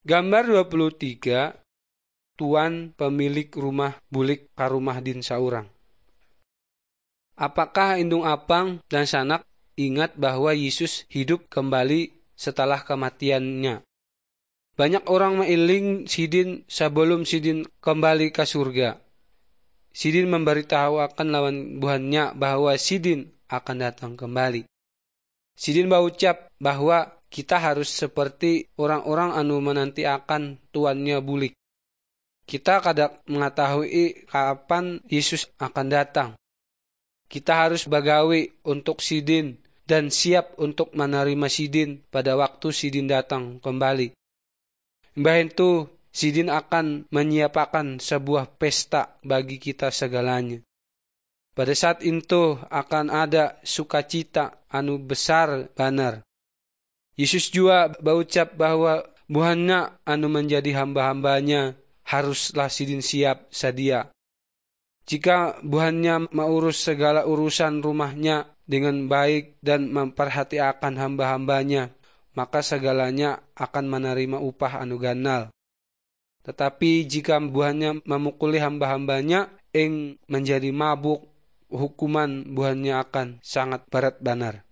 Gambar 23, tuan pemilik rumah bulik ka rumah din saurang. Apakah indung apang dan sanak ingat bahwa Yesus hidup kembali setelah kematiannya? Banyak orang mailing sidin sebelum sidin kembali ke surga. Sidin memberitahukan lawan buhannya bahwa sidin akan datang kembali. Sidin berucap bahwa kita harus seperti orang-orang anu menanti akan tuannya bulik. Kita kadang mengetahui kapan Yesus akan datang. Kita harus bagawi untuk sidin dan siap untuk menerima sidin pada waktu sidin datang kembali. Mbah itu sidin akan menyiapkan sebuah pesta bagi kita segalanya. Pada saat itu akan ada sukacita anu besar banar. Yesus juga berucap bahwa buhannya anu menjadi hamba-hambanya haruslah sidin siap sedia. Jika buhannya mengurus segala urusan rumahnya dengan baik dan memperhatikan hamba-hambanya, maka segalanya akan menerima upah anu ganal. Tetapi jika buhannya memukuli hamba-hambanya, menjadi mabuk, hukuman buhannya akan sangat berat banar.